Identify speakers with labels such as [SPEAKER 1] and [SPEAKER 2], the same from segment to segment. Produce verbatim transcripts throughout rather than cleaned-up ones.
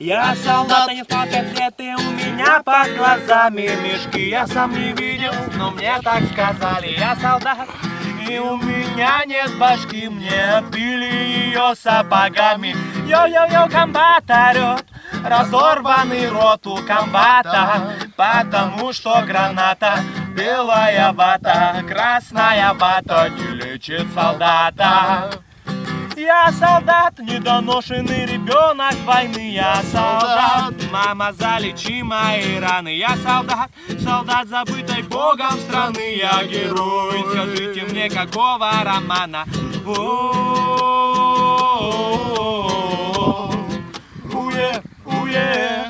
[SPEAKER 1] Я солдат, а не пакеты у меня под глазами мешки. Я сам не видел, но мне так сказали. Я солдат, и у меня нет башки. Мне отбили ее сапогами. Йо-йо-йо, комбат орет, разорванный рот у комбата, потому что граната, белая вата, красная вата не лечит солдата. Я солдат, недоношенный ребенок войны. Я солдат, мама, залечи мои раны. Я солдат, солдат, забытой Богом страны. Я герой, скажите мне, какого романа? Уе, уе,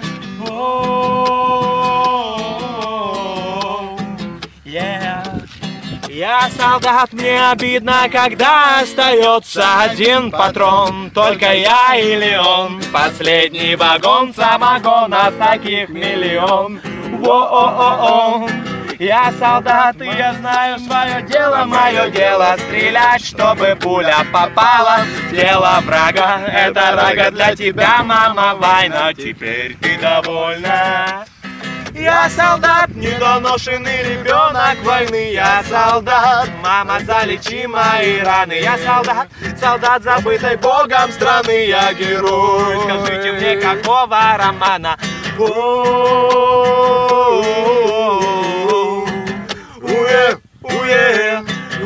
[SPEAKER 1] я солдат, мне обидно, когда остается один патрон. Только я или он, последний вагон самогона, таких миллион. Во-о-о-о. Я солдат, и я знаю свое дело, мое дело стрелять, чтобы пуля попала в тело врага. Это рага для тебя, мама, война, теперь ты довольна. Я солдат, недоношенный ребенок войны. Я солдат, мама, залечи мои раны. Я солдат, солдат, забытой Богом страны. Я герой, скажите мне, какого романа? Уе, уе,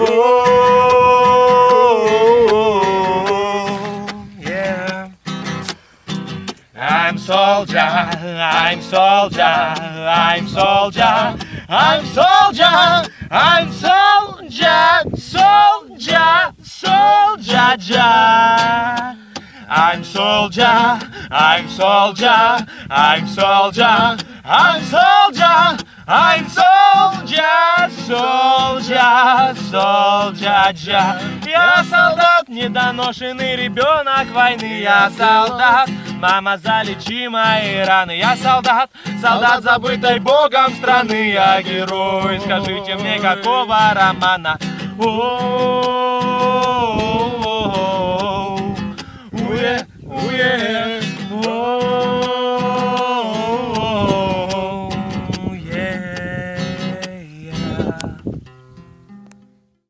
[SPEAKER 1] I'm soldier, I'm soldier, I'm soldier, I'm soldier, I'm soldier, soldier, soldier, ja. I'm soldier, I'm soldier, I'm soldier, I'm soldier, I'm soldier, soldier, soldier, ja. Я солдат, недоношенный ребенок войны. Я солдат, мама, залечи мои раны. Я солдат, солдат, забытой Богом страны. Я герой, скажите мне, какого романа? О-о-о.